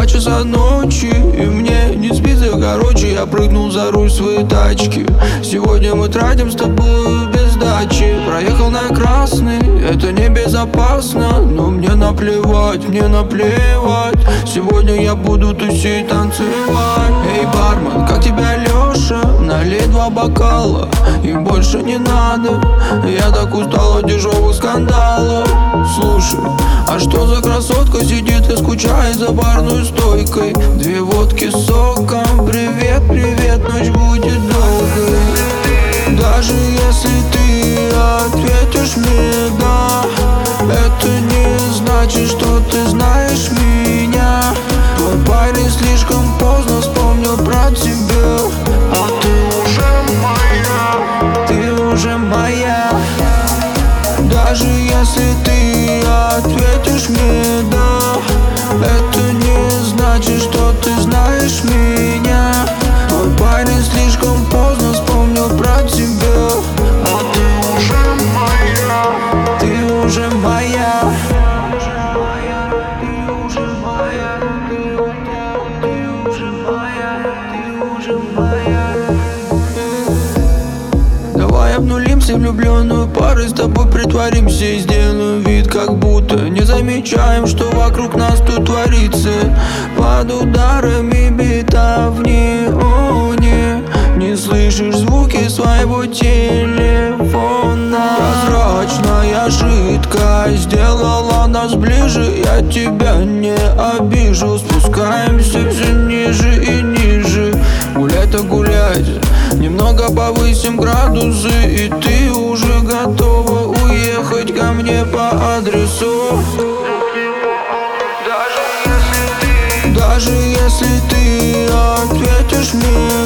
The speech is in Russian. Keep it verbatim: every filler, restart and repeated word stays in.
часа ночи, и мне не спится, короче. Я прыгнул за руль своей тачки. Сегодня мы тратим с тобой без дачи. Проехал на красный, это небезопасно, но мне наплевать, мне наплевать. Сегодня я буду тусить, танцевать. Эй, бармен, как тебя, Леша? Налей два бокала, и больше не надо. Я так устал от дешевых скандалов. Слушай, а что за красотка сидит и скучает за барной стойкой? Две водки с соком, привет, привет, ночь будет долгой. Даже если ты ответишь мне да, это не значит, что ты знаешь меня. Твой парень слишком поздно вспомнил про тебя, а ты уже моя, ты уже моя. Даже если ты ответишь мне да, это не значит, что ты знаешь меня. Твой парень слишком поздно вспомнил про тебя, а ты уже моя, ты уже моя. Ты уже моя, ты уже моя, ты уже моя. Давай обнулимся влюбленную парой, с тобой притворимся и сделаем вид, как будто не замечаем, что вокруг нас тут творится. Под ударами бита в неоне не слышишь звуки своего телефона. Прозрачная жидкость сделала нас ближе, я тебя не обижу. Спускаемся все ниже и ниже. Гулять так гулять, немного повысим градусы, и ты уже готова уехать ко мне по адресу. Даже если ты, даже если ты ответишь мне